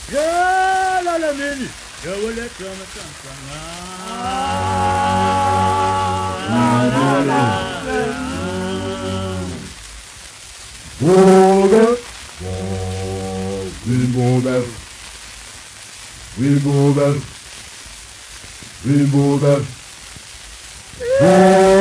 يا العالمين يا ولد يا مكان Booger, Rainbow Bell, Rainbow Bell, Rainbow Bell.